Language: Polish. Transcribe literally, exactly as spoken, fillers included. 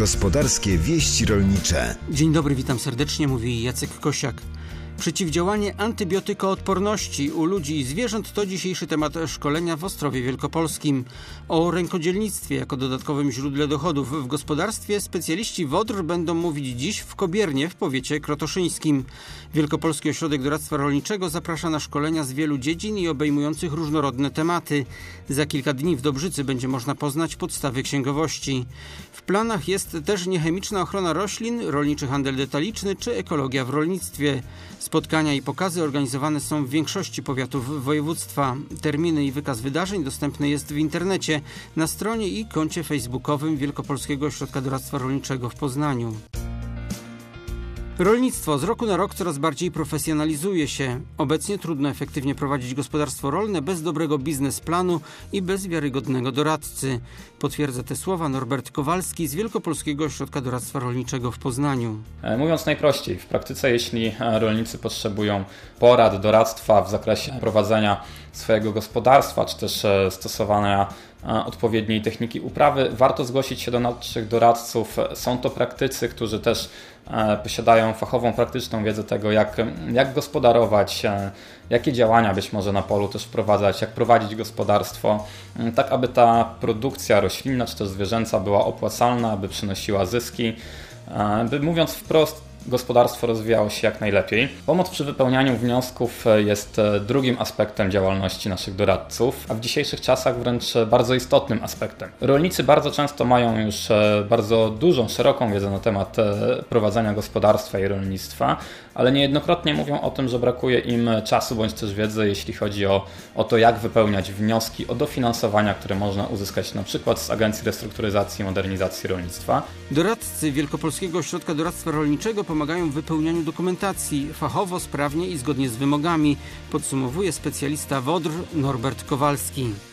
Gospodarskie wieści rolnicze. Dzień dobry, witam serdecznie, mówi Jacek Kosiak. Przeciwdziałanie antybiotykoodporności u ludzi i zwierząt to dzisiejszy temat szkolenia w Ostrowie Wielkopolskim. O rękodzielnictwie jako dodatkowym źródle dochodów w gospodarstwie specjaliści WODR będą mówić dziś w Kobiernie w powiecie krotoszyńskim. Wielkopolski Ośrodek Doradztwa Rolniczego zaprasza na szkolenia z wielu dziedzin i obejmujących różnorodne tematy. Za kilka dni w Dobrzycy będzie można poznać podstawy księgowości. W planach jest też niechemiczna ochrona roślin, rolniczy handel detaliczny czy ekologia w rolnictwie. Spotkania i pokazy organizowane są w większości powiatów województwa. Terminy i wykaz wydarzeń dostępny jest w internecie, na stronie i koncie facebookowym Wielkopolskiego Ośrodka Doradztwa Rolniczego w Poznaniu. Rolnictwo z roku na rok coraz bardziej profesjonalizuje się. Obecnie trudno efektywnie prowadzić gospodarstwo rolne bez dobrego biznesplanu i bez wiarygodnego doradcy. Potwierdza te słowa Norbert Kowalski z Wielkopolskiego Ośrodka Doradztwa Rolniczego w Poznaniu. Mówiąc najprościej, w praktyce jeśli rolnicy potrzebują porad, doradztwa w zakresie prowadzenia swojego gospodarstwa, czy też stosowania odpowiedniej techniki uprawy, warto zgłosić się do naszych doradców. Są to praktycy, którzy też posiadają fachową, praktyczną wiedzę tego, jak, jak gospodarować, jakie działania być może na polu też wprowadzać, jak prowadzić gospodarstwo, tak aby ta produkcja roślinna czy też zwierzęca była opłacalna, aby przynosiła zyski, by mówiąc wprost, gospodarstwo rozwijało się jak najlepiej. Pomoc przy wypełnianiu wniosków jest drugim aspektem działalności naszych doradców, a w dzisiejszych czasach wręcz bardzo istotnym aspektem. Rolnicy bardzo często mają już bardzo dużą, szeroką wiedzę na temat prowadzenia gospodarstwa i rolnictwa, ale niejednokrotnie mówią o tym, że brakuje im czasu bądź też wiedzy, jeśli chodzi o, o to, jak wypełniać wnioski o dofinansowania, które można uzyskać na przykład z Agencji Restrukturyzacji i Modernizacji Rolnictwa. Doradcy Wielkopolskiego Ośrodka Doradztwa Rolniczego pomagają w wypełnianiu dokumentacji fachowo, sprawnie i zgodnie z wymogami, podsumowuje specjalista WODR Norbert Kowalski.